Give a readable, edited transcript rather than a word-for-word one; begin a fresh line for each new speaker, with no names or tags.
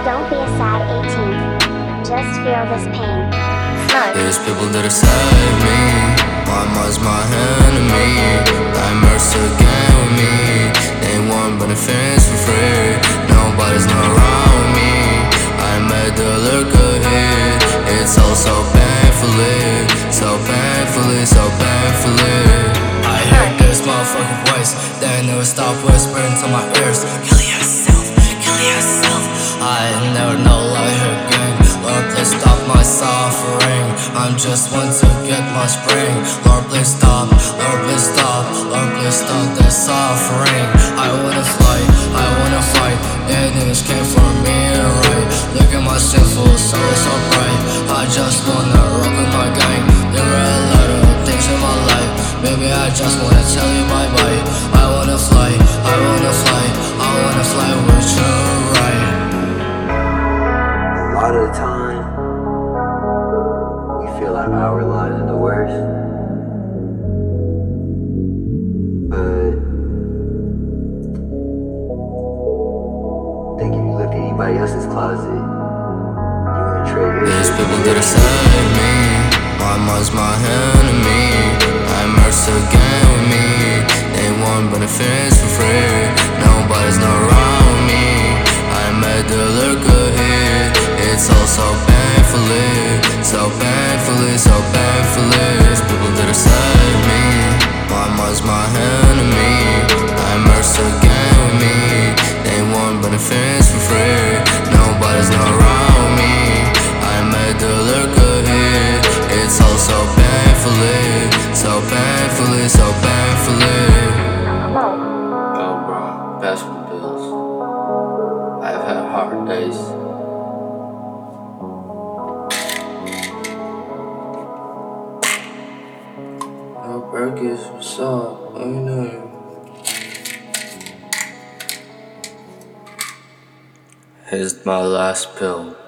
Don't be a sad 18. Just feel this pain. Smoke.
There's people that are save me. My mind's my enemy. Nightmares again with me. They want benefits for free. Nobody's not around me. I made the look ahead. It's all so painfully, so painfully, so painfully. I hear this motherfucking voice. They never stop whispering to my ears. Kill yourself, kill yourself. I never know life again. Lord, please stop my suffering. I'm just want to get my spring. Lord, please stop, Lord, please stop, Lord, please stop the suffering. I wanna fly, I wanna fight. Enemies came for me, right? Look at my sinful soul, so bright. I just wanna rock with my gang. There are a lot of things in my life. Baby, I just wanna tell you bye-bye. I wanna fly, I wanna fly, I wanna fly with you, right?
A lot of the time, we feel like our lives are the worst. But I think if you look at anybody else's closet, you gonna trade your
There's
shit
people
for
that are
theirs.
save me. My mind's my enemy. Nightmares again with me. They want benefits for free. Nobody's not around me. I made the look ahead. It's all so painfully, so painfully, so painfully. There's people that are save me. My mind's my enemy. Nightmares again with me. They want benefits for free. Nobody's not around me. I made the look ahead. It's all so painfully, so painfully, so painfully.
Yo, bro, pass me pills. I've had hard days. Yo, Burgess, what's up? Let me know. Here's my last pill.